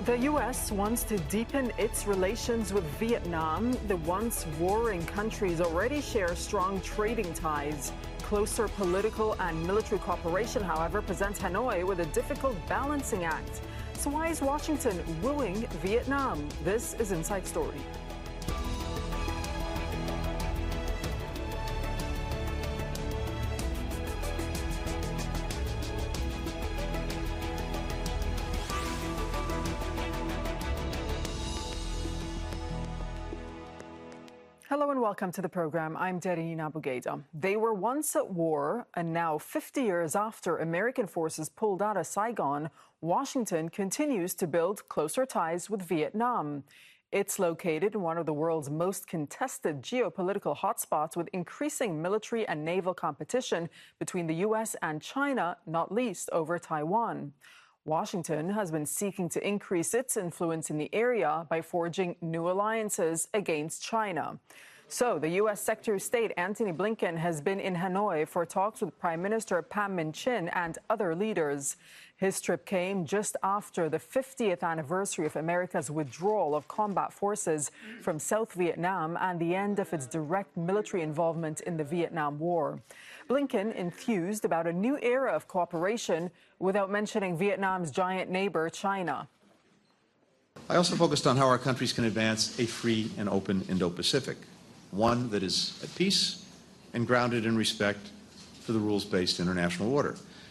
The U.S. wants to deepen its relations with Vietnam. The once warring countries already share strong trading ties. Closer political and military cooperation, however, presents Hanoi with a difficult balancing act. So why is Washington wooing Vietnam? This is Inside Story. Hello and welcome to the program. I'm Darine Abougaida. They were once at war, and now 50 years after American forces pulled out of Saigon, Washington continues to build closer ties with Vietnam. It's located in one of the world's most contested geopolitical hotspots, with increasing military and naval competition between the U.S. and China, not least over Taiwan. Washington has been seeking to increase its influence in the area by forging new alliances against China. So the U.S. Secretary of State Antony Blinken has been in Hanoi for talks with Prime Minister Pham Minh Chinh and other leaders. His trip came just after the 50th anniversary of America's withdrawal of combat forces from South Vietnam and the end of its direct military involvement in the Vietnam War. Blinken enthused about a new era of cooperation without mentioning Vietnam's giant neighbor, China. I also focused on how our countries can advance a free and open Indo-Pacific, one that is at peace and grounded in respect for the rules-based international order.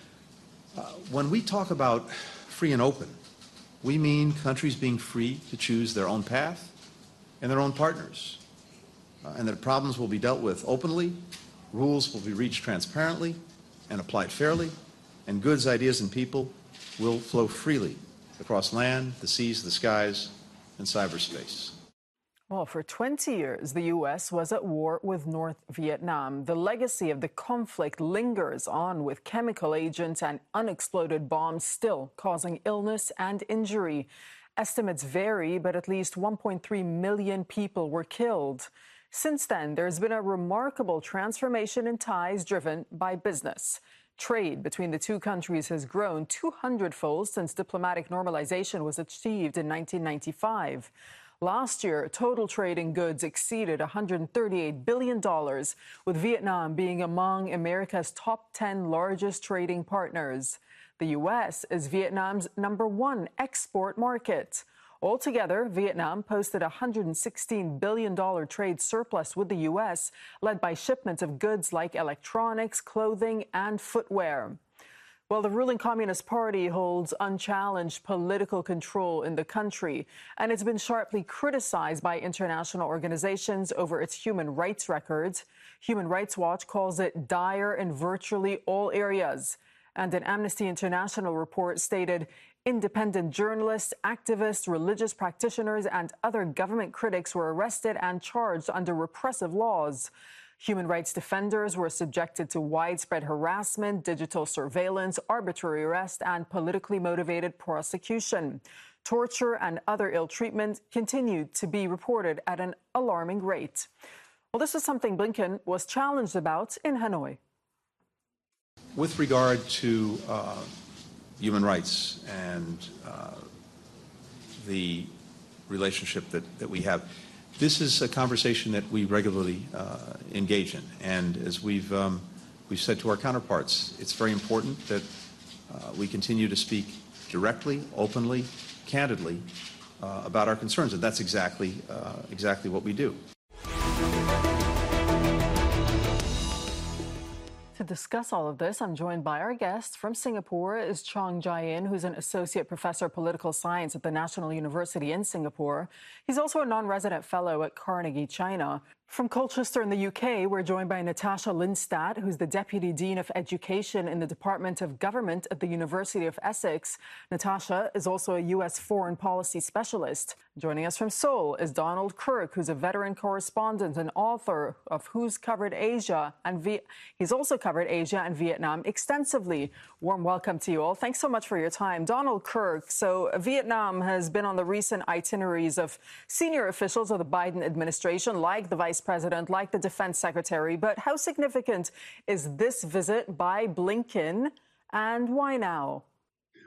When we talk about free and open, we mean countries being free to choose their own path and their own partners, and that problems will be dealt with openly, rules will be reached transparently and applied fairly, and goods, ideas, and people will flow freely across land, the seas, the skies, and cyberspace. Well, for 20 years, the U.S. was at war with North Vietnam. The legacy of the conflict lingers on, with chemical agents and unexploded bombs still causing illness and injury. Estimates vary, but at least 1.3 million people were killed. Since then, there's been a remarkable transformation in ties driven by business. Trade between the two countries has grown 200-fold since diplomatic normalization was achieved in 1995. Last year, total trade in goods exceeded $138 billion, with Vietnam being among America's top 10 largest trading partners. The U.S. is Vietnam's #1 export market. Altogether, Vietnam posted a $116 billion trade surplus with the U.S., led by shipments of goods like electronics, clothing, and footwear. Well, the ruling Communist Party holds unchallenged political control in the country, and it's been sharply criticized by international organizations over its human rights records. Human Rights Watch calls it dire in virtually all areas. And an Amnesty International report stated independent journalists, activists, religious practitioners, and other government critics were arrested and charged under repressive laws. Human rights defenders were subjected to widespread harassment, digital surveillance, arbitrary arrest, and politically motivated prosecution. Torture and other ill treatment continued to be reported at an alarming rate. Well, this is something Blinken was challenged about in Hanoi. With regard to human rights and the relationship that we have, this is a conversation that we regularly engage in. And as we've said to our counterparts, it's very important that we continue to speak directly, openly, candidly about our concerns. And that's exactly what we do. To discuss all of this, I'm joined by our guest from Singapore is Chong Jai-in, who's an associate professor of political science at the National University in Singapore. He's also a non-resident fellow at Carnegie, China. From Colchester in the UK, we're joined by Natasha Lindstad, who's the Deputy Dean of Education in the Department of Government at the University of Essex. Natasha is also a U.S. foreign policy specialist. Joining us from Seoul is Donald Kirk, who's a veteran correspondent and author of Who's Covered Asia, and he's also covered Asia and Vietnam extensively. Warm welcome to you all. Thanks so much for your time. Donald Kirk, so Vietnam has been on the recent itineraries of senior officials of the Biden administration, like the Vice President, like the Defense Secretary. But how significant is this visit by Blinken, and why now?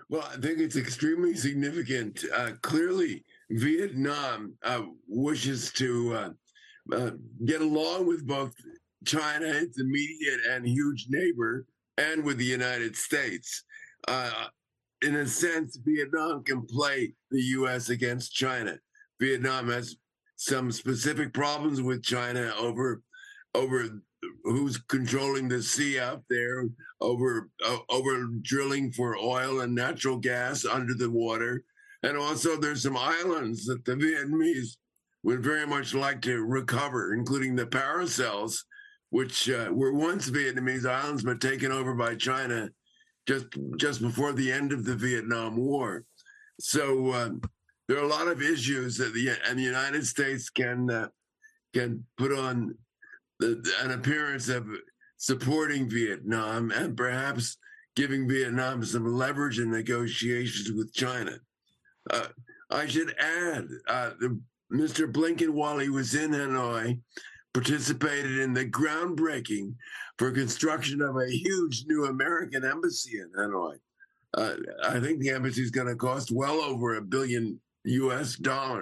Well, I think it's extremely significant. Clearly, Vietnam wishes to get along with both China, its immediate and huge neighbor, and with the United States. In a sense, Vietnam can play the U.S. against China. Vietnam has some specific problems with China over who's controlling the sea out there, over drilling for oil and natural gas under the water, and also there's some islands that the Vietnamese would very much like to recover, including the Paracels, which were once Vietnamese islands but taken over by China just before the end of the Vietnam War. So there are a lot of issues that the United States can put on an appearance of supporting Vietnam and perhaps giving Vietnam some leverage in negotiations with China. I should add, Mr. Blinken, while he was in Hanoi, participated in the groundbreaking for construction of a huge new American embassy in Hanoi. I think the embassy is going to cost well over $1 billion US,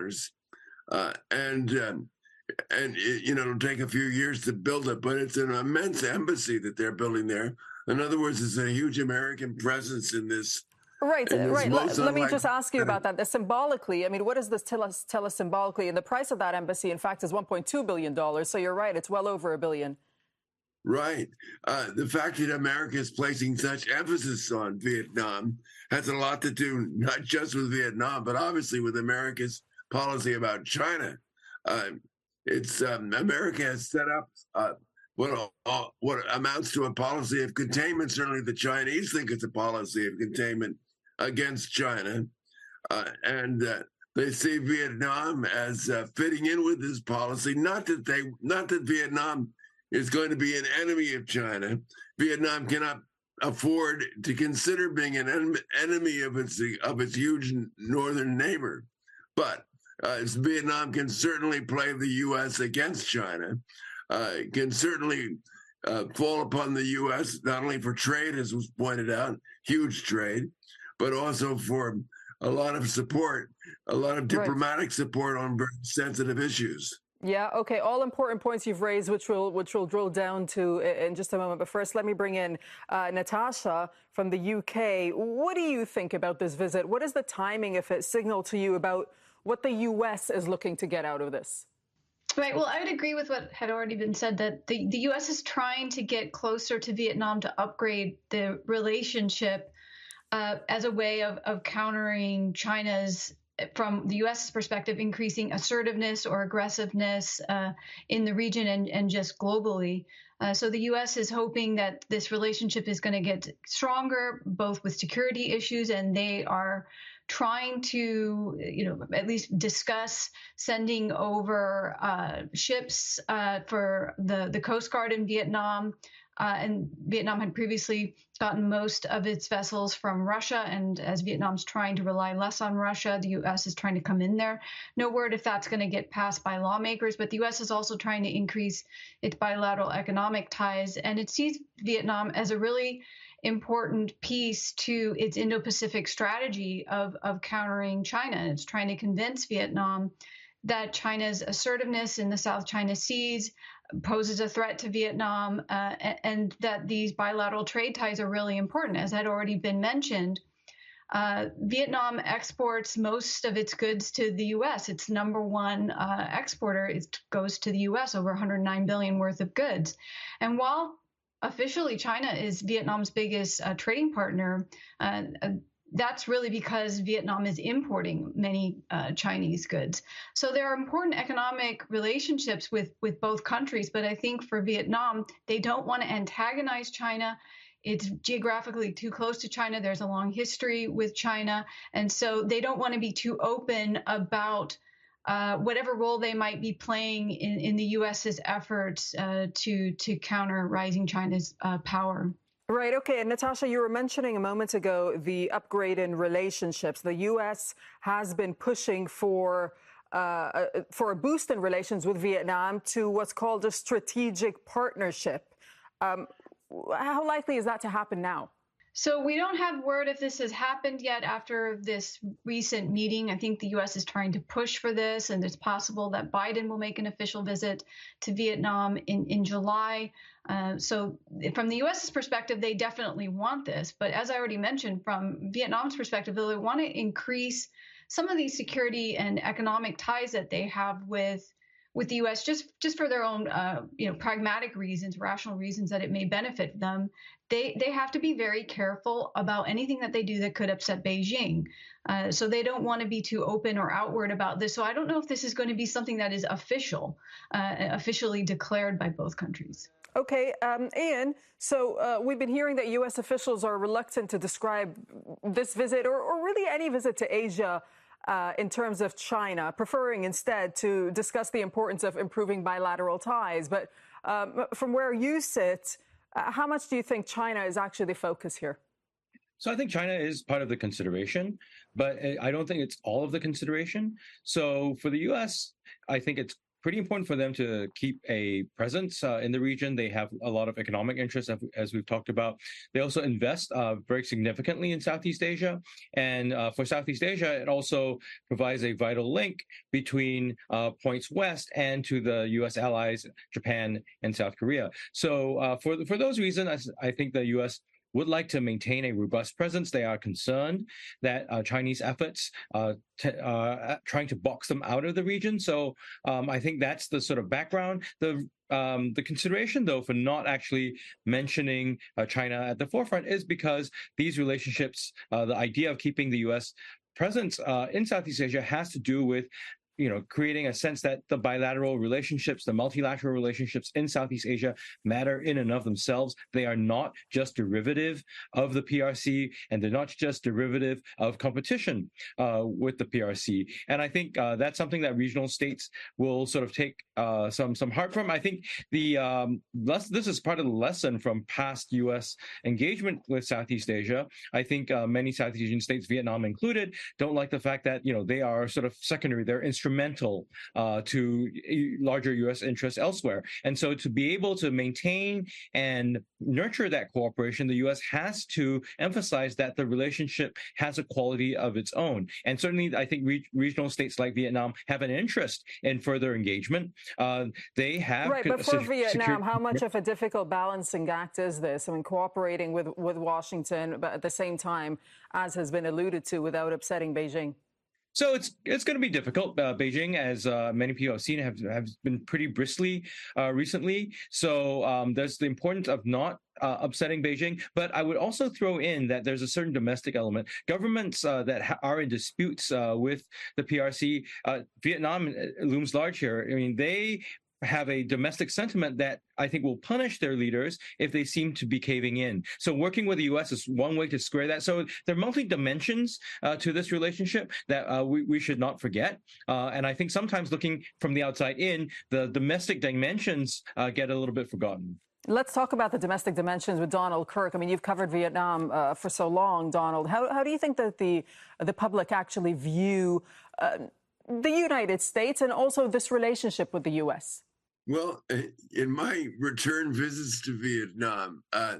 and it'll take a few years to build it, but it's an immense embassy that they're building there. In other words, it's a huge American presence in this. Right. Let me just ask you about that. Symbolically, I mean, what does this tell us symbolically? And the price of that embassy, in fact, is $1.2 billion. So you're right, it's well over $1 billion. Right. The fact that America is placing such emphasis on Vietnam has a lot to do not just with Vietnam, but obviously with America's policy about China. America has set up what amounts to a policy of containment. Certainly, the Chinese think it's a policy of containment against China, and they see Vietnam as fitting in with this policy. Not that Vietnam is going to be an enemy of China. Vietnam cannot afford to consider being an enemy of its huge northern neighbor, but Vietnam can certainly play the U.S. against China. Can certainly fall upon the U.S. not only for trade, as was pointed out, huge trade, but also for a lot of support, a lot of diplomatic support on very sensitive issues. Yeah, okay. All important points you've raised, which we'll drill down to in just a moment. But first, let me bring in Natasha from the UK. What do you think about this visit? What is the timing, if it signaled to you, about what the U.S. is looking to get out of this? Right. Well, I would agree with what had already been said, that the U.S. is trying to get closer to Vietnam to upgrade the relationship as a way of countering China's, from the U.S.'s perspective, increasing assertiveness or aggressiveness in the region and just globally. So the U.S. is hoping that this relationship is going to get stronger, both with security issues, and they are trying to, at least discuss sending over ships for the Coast Guard in Vietnam. And Vietnam had previously gotten most of its vessels from Russia. And as Vietnam's trying to rely less on Russia, the U.S. is trying to come in there. No word if that's going to get passed by lawmakers, but the U.S. is also trying to increase its bilateral economic ties. And it sees Vietnam as a really important piece to its Indo-Pacific strategy of countering China. It's trying to convince Vietnam that China's assertiveness in the South China Seas poses a threat to Vietnam, and that these bilateral trade ties are really important. As had already been mentioned, Vietnam exports most of its goods to the U.S. Its number one exporter goes to the U.S., over $109 billion worth of goods. And while officially China is Vietnam's biggest trading partner, that's really because Vietnam is importing many Chinese goods. So there are important economic relationships with both countries. But I think for Vietnam, they don't want to antagonize China. It's geographically too close to China. There's a long history with China. And so they don't want to be too open about whatever role they might be playing in the U.S.'s efforts to counter rising China's power. Right. Okay. And Natasha, you were mentioning a moment ago the upgrade in relationships. The U.S. has been pushing for a boost in relations with Vietnam to what's called a strategic partnership. How likely is that to happen now? So we don't have word if this has happened yet after this recent meeting. I think the U.S. is trying to push for this, and it's possible that Biden will make an official visit to Vietnam in July. So from the U.S.'s perspective, they definitely want this. But as I already mentioned, from Vietnam's perspective, they want to increase some of these security and economic ties that they have with the U.S. just for their own pragmatic reasons, rational reasons that it may benefit them. They have to be very careful about anything that they do that could upset Beijing. So they don't want to be too open or outward about this. So I don't know if this is going to be something that is officially declared by both countries. Okay, Ian, so we've been hearing that U.S. officials are reluctant to describe this visit or really any visit to Asia in terms of China, preferring instead to discuss the importance of improving bilateral ties. But from where you sit, how much do you think China is actually the focus here? So I think China is part of the consideration, but I don't think it's all of the consideration. So for the U.S., I think it's pretty important for them to keep a presence in the region. They have a lot of economic interests, as we've talked about. They also invest very significantly in Southeast Asia. And for Southeast Asia, it also provides a vital link between points west and to the U.S. allies, Japan and South Korea. So for those reasons, I think the U.S. would like to maintain a robust presence. They are concerned that Chinese efforts trying to box them out of the region. So I think that's the sort of background. The consideration, though, for not actually mentioning China at the forefront is because these relationships, the idea of keeping the U.S. presence in Southeast Asia has to do with creating a sense that the bilateral relationships, the multilateral relationships in Southeast Asia matter in and of themselves. They are not just derivative of the PRC, and they're not just derivative of competition with the PRC. And I think that's something that regional states will sort of take some heart from. I think this is part of the lesson from past U.S. engagement with Southeast Asia. I think many Southeast Asian states, Vietnam included, don't like the fact that they are sort of secondary. They're instrumental to larger U.S. interests elsewhere. And so to be able to maintain and nurture that cooperation, the U.S. has to emphasize that the relationship has a quality of its own. And certainly, I think regional states like Vietnam have an interest in further engagement. They have... Right, but for Vietnam, how much of a difficult balancing act is this? I mean, cooperating with Washington, but at the same time, as has been alluded to, without upsetting Beijing? So it's going to be difficult. Beijing, as many people have seen, have been pretty bristly recently. So there's the importance of not upsetting Beijing. But I would also throw in that there's a certain domestic element. Governments that are in disputes with the PRC, Vietnam looms large here. I mean, they have a domestic sentiment that I think will punish their leaders if they seem to be caving in. So working with the U.S. is one way to square that. So there are multi-dimensions to this relationship that we should not forget. And I think sometimes looking from the outside in, the domestic dimensions get a little bit forgotten. Let's talk about the domestic dimensions with Donald Kirk. I mean, you've covered Vietnam for so long, Donald. How do you think that the public actually view the United States and also this relationship with the U.S.? Well, in my return visits to Vietnam, I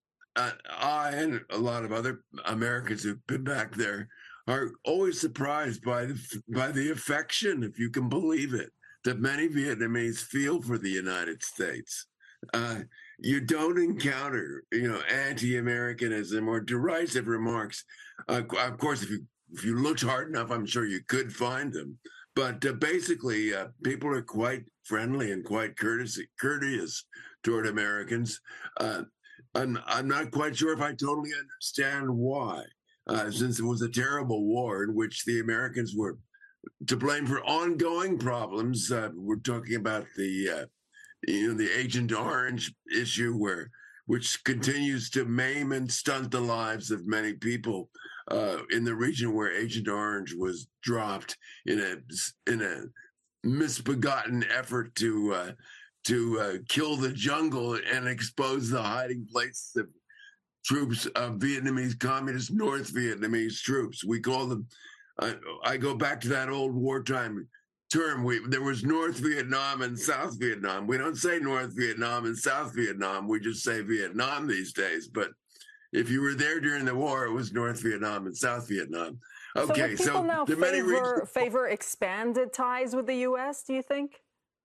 and a lot of other Americans who've been back there are always surprised by the affection, if you can believe it, that many Vietnamese feel for the United States. You don't encounter, anti-Americanism or derisive remarks. Of course, if you looked hard enough, I'm sure you could find them. But basically, people are quite friendly and quite courteous toward Americans. I'm not quite sure if I totally understand why, since it was a terrible war in which the Americans were to blame for ongoing problems. We're talking about the Agent Orange issue, which continues to maim and stunt the lives of many people in the region where Agent Orange was dropped in a misbegotten effort to kill the jungle and expose the hiding places of troops of Vietnamese Communist North Vietnamese troops. We call them. I go back to that old wartime term. There was North Vietnam and South Vietnam. We don't say North Vietnam and South Vietnam. We just say Vietnam these days. But if you were there during the war, it was North Vietnam and South Vietnam. Okay, so would people now there are many reasons. favor expanded ties with the U.S., do you think?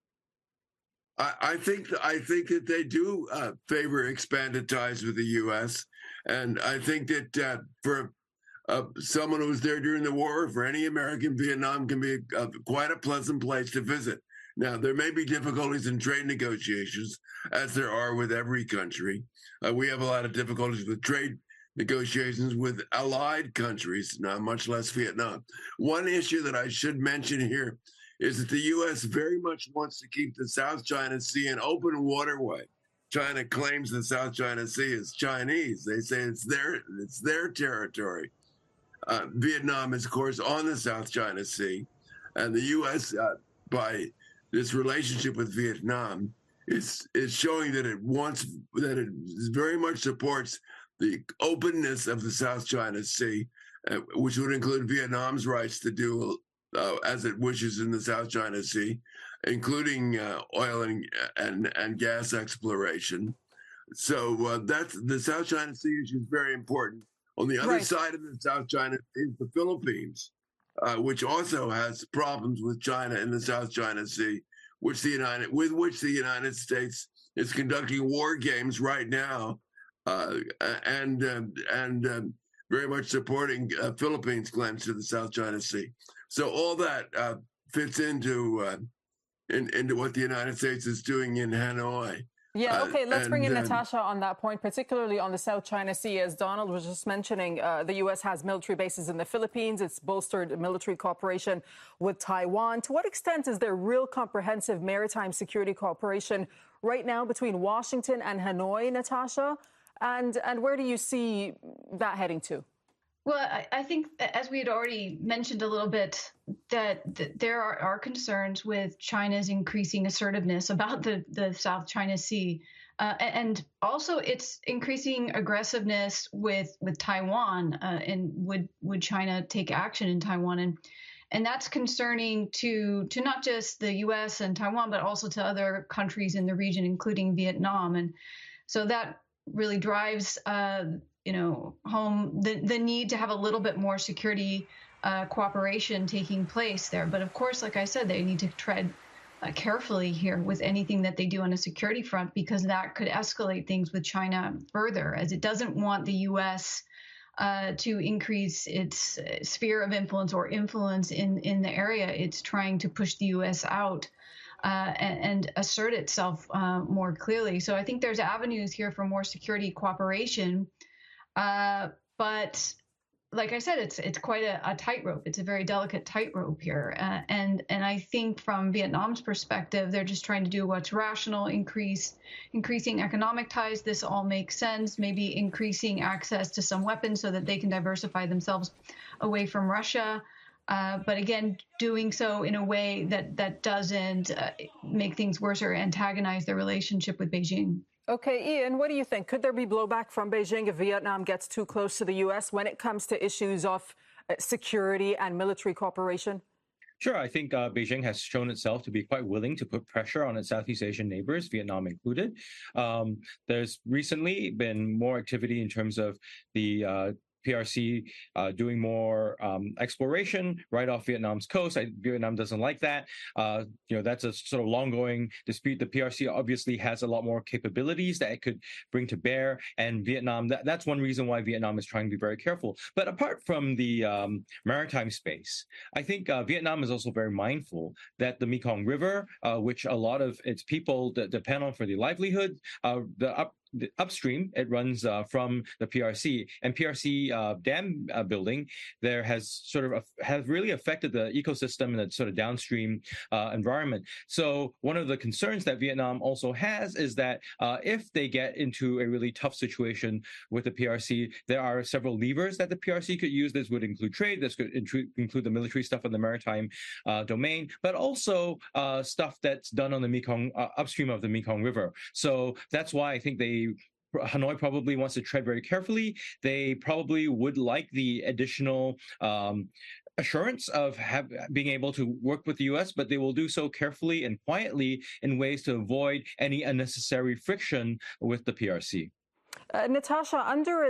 I think that they do favor expanded ties with the U.S., and I think that for someone who was there during the war, for any American, Vietnam can be quite a pleasant place to visit. Now, there may be difficulties in trade negotiations, as there are with every country. We have a lot of difficulties with trade negotiations with allied countries, now much less Vietnam. One issue that I should mention here is that the U.S. very much wants to keep the South China Sea an open waterway. China claims the South China Sea is Chinese. They say it's their territory. Vietnam is, of course, on the South China Sea, and the U.S. By this relationship with Vietnam is showing that it very much supports the openness of the South China Sea, which would include Vietnam's rights to do as it wishes in the South China Sea, including oil and gas exploration. So that's the South China Sea issue is very important. On the other side of the South China is the Philippines, which also has problems with China in the South China Sea, with which the United States is conducting war games right now, and very much supporting Philippines' claims to the South China Sea. So all that fits into what the United States is doing in Hanoi. Yeah, okay, let's bring in Natasha on that point, particularly on the South China Sea. As Donald was just mentioning, the U.S. has military bases in the Philippines. It's bolstered military cooperation with Taiwan. To what extent is there real comprehensive maritime security cooperation right now between Washington and Hanoi, Natasha? And where do you see that heading to? Well, I think, as we had already mentioned a little bit, that there are concerns with China's increasing assertiveness about the South China Sea, and also its increasing aggressiveness with Taiwan, and would China take action in Taiwan, and that's concerning to not just the U.S. and Taiwan, but also to other countries in the region, including Vietnam, and so that really drives home the need to have a little bit more security cooperation taking place there. But of course, like I said, they need to tread carefully here with anything that they do on a security front, because that could escalate things with China further, as it doesn't want the U.S. To increase its sphere of influence or influence in the area. It's trying to push the U.S. out and assert itself more clearly. So I think there's avenues here for more security cooperation. But like I said, it's quite a tightrope. It's a very delicate tightrope here. And I think from Vietnam's perspective, they're just trying to do what's rational, increasing economic ties. This all makes sense. Maybe increasing access to some weapons so that they can diversify themselves away from Russia. But again, doing so in a way that doesn't make things worse or antagonize their relationship with Beijing. Okay, Ian, what do you think? Could there be blowback from Beijing if Vietnam gets too close to the U.S. when it comes to issues of security and military cooperation? Sure. I think Beijing has shown itself to be quite willing to put pressure on its Southeast Asian neighbors, Vietnam included. There's recently been more activity in terms of the PRC doing more exploration right off Vietnam's coast. Vietnam doesn't like that. That's a sort of long-going dispute. The PRC obviously has a lot more capabilities that it could bring to bear, and Vietnam, that's one reason why Vietnam is trying to be very careful. But apart from the maritime space, I think Vietnam is also very mindful that the Mekong River, which a lot of its people depend on for their livelihood, the upstream, it runs from the PRC, and PRC dam building there has really affected the ecosystem and the sort of downstream environment. So one of the concerns that Vietnam also has is that if they get into a really tough situation with the PRC, there are several levers that the PRC could use. This would include trade, this could include the military stuff in the maritime domain, but also stuff that's done on the Mekong, upstream of the Mekong River. So that's why I think Hanoi probably wants to tread very carefully. They probably would like the additional assurance of being able to work with the U.S., but they will do so carefully and quietly in ways to avoid any unnecessary friction with the PRC. Natasha, under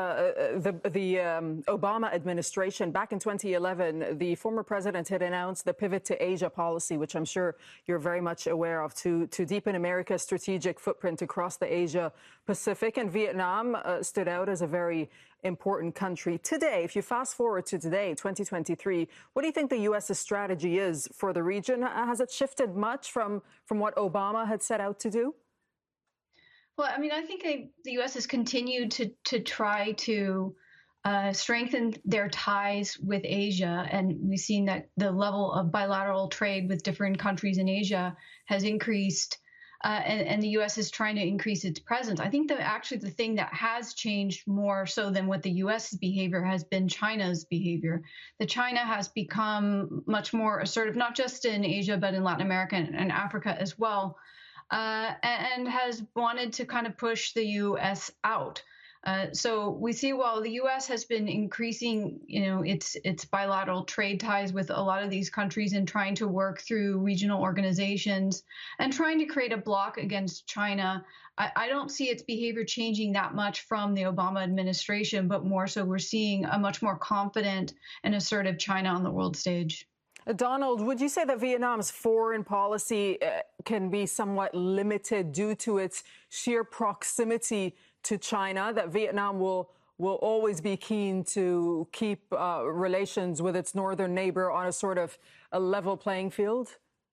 the Obama administration back in 2011, the former president had announced the Pivot to Asia policy, which I'm sure you're very much aware of, to deepen America's strategic footprint across the Asia Pacific. And Vietnam stood out as a very important country. Today, if you fast forward to today, 2023, what do you think the U.S.'s strategy is for the region? Has it shifted much from what Obama had set out to do? Well, I mean, I think the U.S. has continued to try to strengthen their ties with Asia, and we've seen that the level of bilateral trade with different countries in Asia has increased, and the U.S. is trying to increase its presence. I think that actually the thing that has changed more so than what the U.S.'s behavior has been China's behavior. That China has become much more assertive, not just in Asia, but in Latin America and Africa as well. And has wanted to kind of push the U.S. out. So we see while the U.S. has been increasing, its bilateral trade ties with a lot of these countries and trying to work through regional organizations and trying to create a bloc against China, I don't see its behavior changing that much from the Obama administration, but more so we're seeing a much more confident and assertive China on the world stage. Donald, would you say that Vietnam's foreign policy can be somewhat limited due to its sheer proximity to China, that Vietnam will always be keen to keep relations with its northern neighbor on a sort of a level playing field?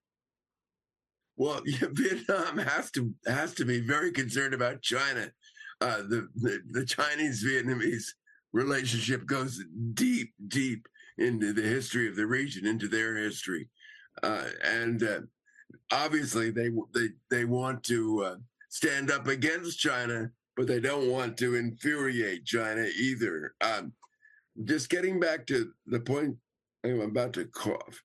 Well, yeah, Vietnam has to be very concerned about China. The Chinese-Vietnamese relationship goes deep into the history of the region, into their history, and obviously they want to stand up against China, but they don't want to infuriate China either. Just getting back to the point, I'm about to cough.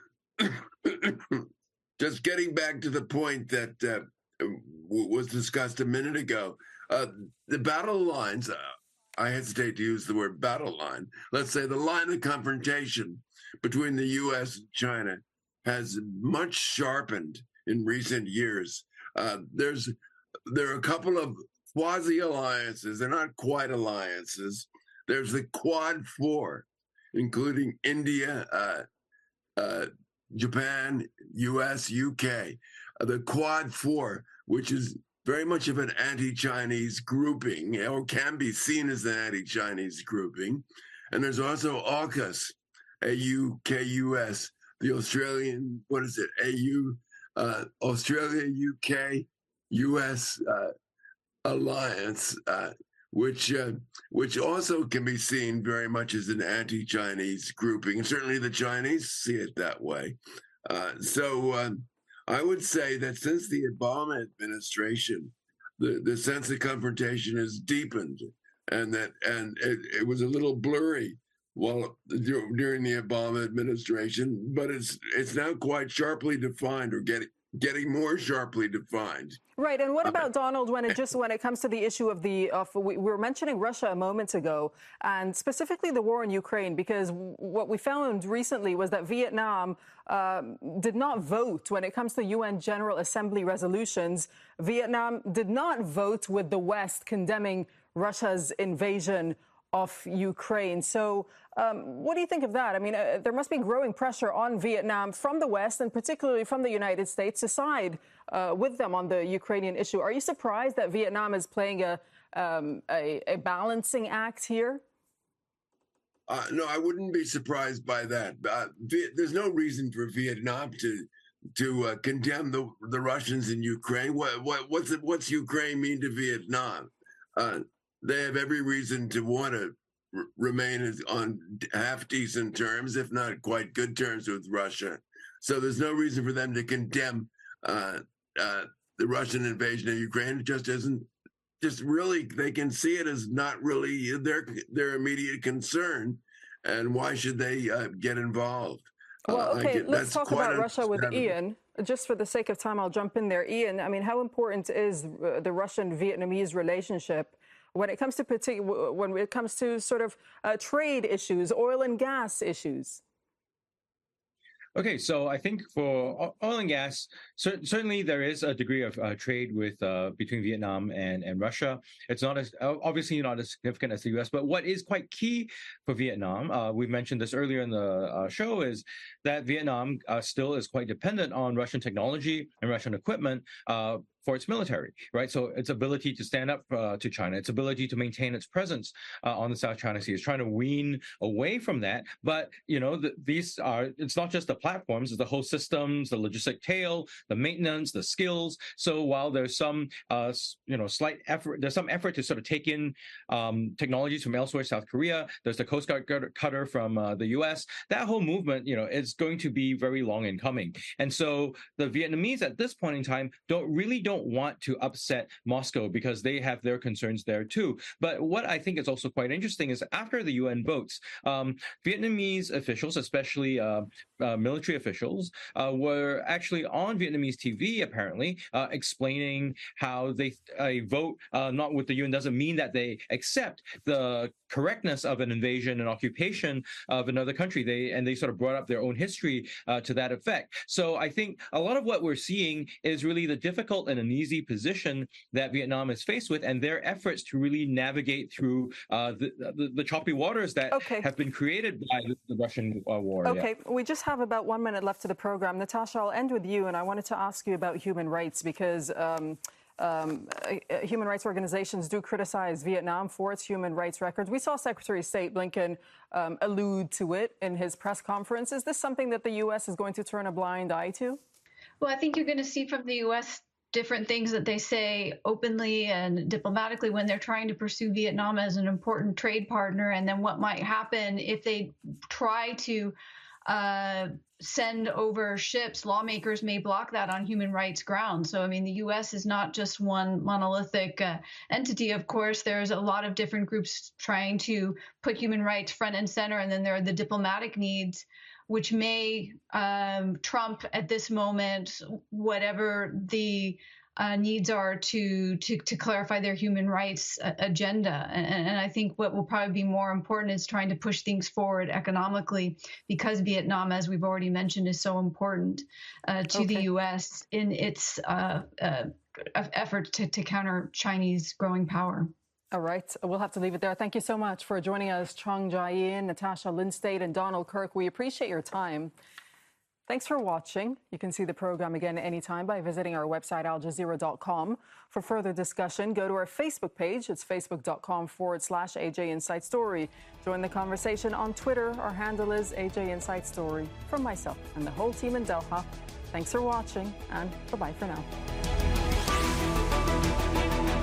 Just getting back to the point that was discussed a minute ago, the battle lines. I hesitate to use the word battle line. Let's say the line of confrontation between the U.S. and China has much sharpened in recent years. There are a couple of quasi-alliances. They're not quite alliances. There's the Quad Four, including India, Japan, U.S., U.K. The Quad Four, which is very much of an anti-Chinese grouping, or can be seen as an anti-Chinese grouping. And there's also AUKUS, AU-KUS, the Australian, AU, Australia, UK, US alliance, which also can be seen very much as an anti-Chinese grouping. And certainly the Chinese see it that way. I would say that since the Obama administration, the sense of confrontation has deepened, and it was a little blurry during the Obama administration, but it's now quite sharply defined, or getting more sharply defined. Right, and what about, Donald, when it comes to the issue of we were mentioning Russia a moment ago, and specifically the war in Ukraine, because what we found recently was that Vietnam did not vote when it comes to UN General Assembly resolutions. Vietnam did not vote with the West condemning Russia's invasion of Ukraine. So what do you think of that? I mean, there must be growing pressure on Vietnam from the West, and particularly from the United States, to side with them on the Ukrainian issue. Are you surprised that Vietnam is playing a balancing act here? No, I wouldn't be surprised by that. There's no reason for Vietnam to condemn the Russians in Ukraine. What's Ukraine mean to Vietnam? They have every reason to want to remain on half-decent terms, if not quite good terms, with Russia. So there's no reason for them to condemn the Russian invasion of Ukraine. It just isn't. Just really, they can see it as not really their immediate concern, and why should they get involved? Well, okay, let's talk about Russia with Ian. Just for the sake of time, I'll jump in there. Ian, I mean, how important is the Russian-Vietnamese relationship when it comes to sort of trade issues, oil and gas issues? Okay, so I think for oil and gas, certainly there is a degree of trade with between Vietnam and Russia. It's not as obviously not as significant as the U.S., but what is quite key for Vietnam, we mentioned this earlier in the show, is that Vietnam still is quite dependent on Russian technology and Russian equipment for its military, right? So its ability to stand up to China, its ability to maintain its presence on the South China Sea is trying to wean away from that. But, it's not just the platforms, it's the whole systems, the logistic tail, the maintenance, the skills. So while there's some, slight effort, there's some effort to sort of take in technologies from elsewhere, South Korea, there's the Coast Guard cutter from the US, that whole movement, is going to be very long in coming. And so the Vietnamese at this point in time don't want to upset Moscow because they have their concerns there too. But what I think is also quite interesting is after the UN votes, Vietnamese officials, especially military officials, were actually on Vietnamese TV apparently explaining how a vote not with the UN doesn't mean that they accept the correctness of an invasion and occupation of another country. They sort of brought up their own history to that effect. So I think a lot of what we're seeing is really the difficult and uneasy position that Vietnam is faced with, and their efforts to really navigate through the choppy waters that have been created by the Russian war. Okay, we just have about 1 minute left to the program. Natasha, I'll end with you, and I wanted to ask you about human rights because human rights organizations do criticize Vietnam for its human rights records. We saw Secretary of State Blinken allude to it in his press conference. Is this something that the U.S. is going to turn a blind eye to? Well, I think you're going to see from the U.S. different things that they say openly and diplomatically when they're trying to pursue Vietnam as an important trade partner, and then what might happen if they try to send over ships. Lawmakers may block that on human rights grounds. So, I mean, the U.S. is not just one monolithic entity. Of course, there's a lot of different groups trying to put human rights front and center, and then there are the diplomatic needs, which may trump at this moment whatever the needs are to clarify their human rights agenda. And I think what will probably be more important is trying to push things forward economically, because Vietnam, as we've already mentioned, is so important to the U.S. in its effort to counter Chinese growing power. All right. We'll have to leave it there. Thank you so much for joining us, Chung Jae-in, Natasha Lindstate, and Donald Kirk. We appreciate your time. Thanks for watching. You can see the program again anytime by visiting our website, aljazeera.com. For further discussion, go to our Facebook page. It's facebook.com/AJ Inside Story. Join the conversation on Twitter. Our handle is AJ Inside Story. From myself and the whole team in Doha, thanks for watching, and bye-bye for now.